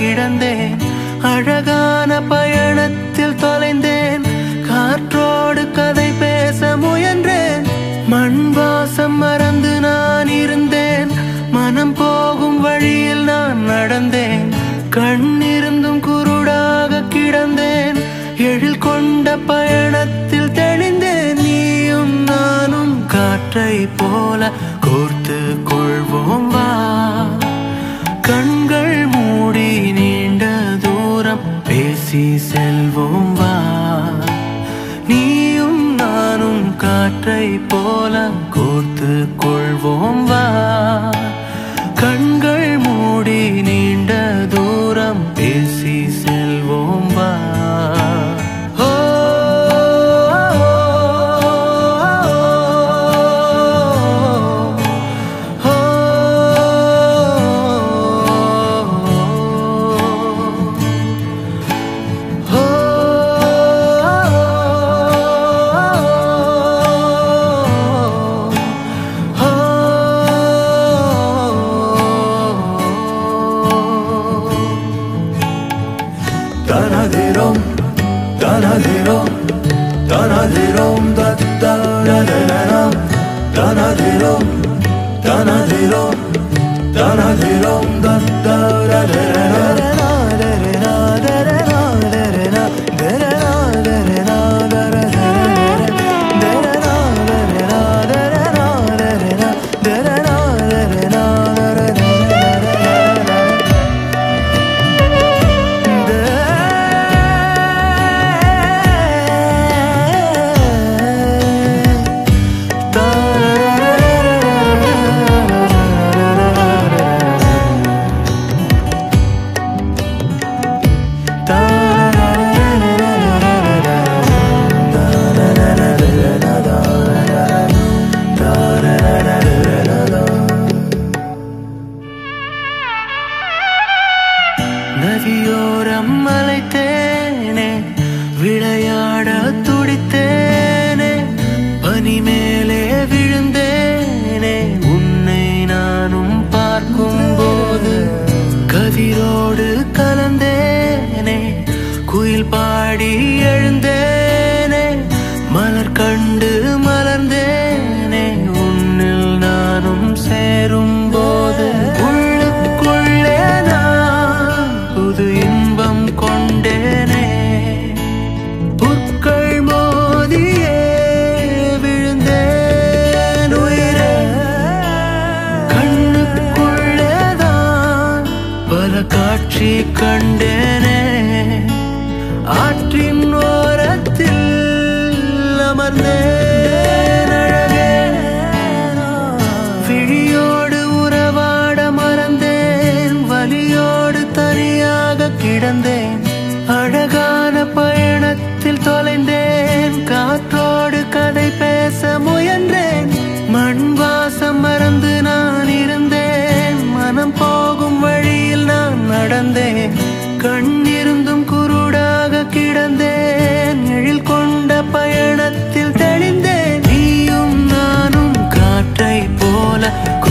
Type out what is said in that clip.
கிடந்தேன். அழகான பயணத்தில் தொலைந்தேன். காற்றோடு கதை பேச முயன்றேன். மண் வாசம் மறந்து நான் இருந்தேன். மனம் போகும் வழியில் நான் நடந்தேன். கண்ணிருந்தும் குருடாக கிடந்தேன். எழில் கொண்ட பயணத்தில் தெளிந்தேன். நீயும் நானும் காற்றை போல கோர்த்து கொள்வோம் வா. கண்கள் மூடி நீண்ட தூரம் பேசி செல்வோம் வா. நீயும் நானும் காற்றை போல கோர்த்து கொள்வோம் வா. கண்கள் மூடி நீண்ட தூரம் பேசி செல்வோம் வா. Tanadirom, tanadirom, tanadirom, da da da da da. Tanadirom, tanadirom, tanadirom, da da da da da. நதியோரம் அலைத்தேனே, விளையாட துடித்தேனே, பனி மேலே விழுந்தேனே. உன்னை நானும் பார்க்கும் போது கதிரோடு கலந்தேனே. குயில் பாடி எழுந்தேனே, மலர் கண்டு மலர்ந்தேனே. உன்னில் நானும் சேரும் போது உள்ளுக்குள்ளே நான் புது இன்பம் கொண்டேனே. புற்கள் மோதியே விழுந்தேன் உயிரே. கண்ணுக்குள்ளேதான் பல காட்சி கண்டேனே. ஆற்றின் ஓரத்தில் அமர்ந்தேன் அழகே. விழியோடு உறவாட மறந்தேன். வலியோடு தனியாக கிடந்தேன். அழகான பயணத்தில் தொலைந்தேன். காற்றோடு கதை பேச முயன்றேன். மண் வாசம் மறந்து நான் இருந்தேன். மனம் போகும் வழியில் நான் நடந்தேன். கண்ணிருந்தும் குருடாக கிடந்தேன். எழில் கொண்ட பயணத்தில் தெளிந்தேன். நீயும் நானும் காற்றை போல